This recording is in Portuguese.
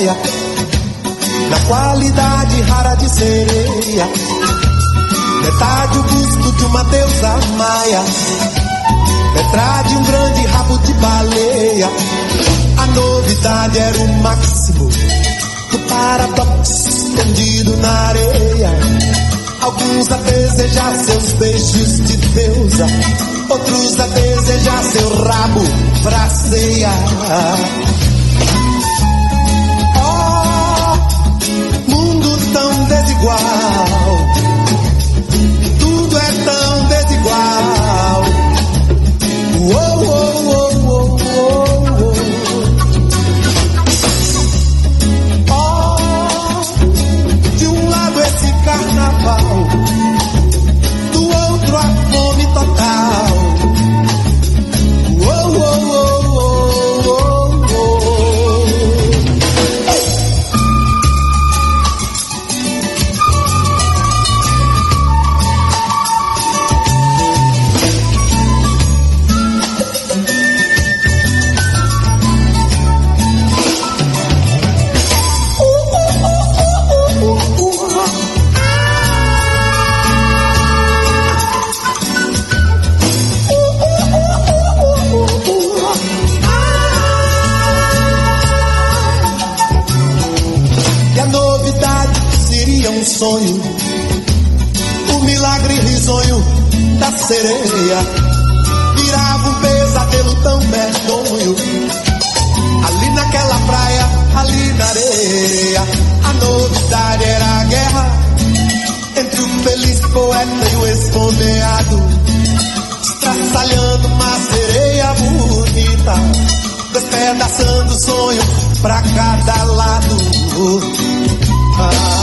praia, na qualidade rara de sereia, metade o busto de uma deusa maia, metade um grande rabo de baleia. A novidade era o máximo do paradoxo escondido na areia. Alguns a desejar seus beijos de deusa, outros a desejar seu rabo pra ceia. Oh, mundo tão desigual, tudo é tão desigual. Oh, oh, oh, oh, oh, oh. Oh, de um lado esse carnaval, do outro a fome total. Oh, oh, oh, oh, oh, oh. Um sonho, o milagre risonho da sereia virava um pesadelo tão medonho. Ali naquela praia, ali na areia, a novidade era a guerra entre o feliz poeta e o esfomeado, estraçalhando uma sereia bonita, despedaçando o sonho pra cada lado. Ah.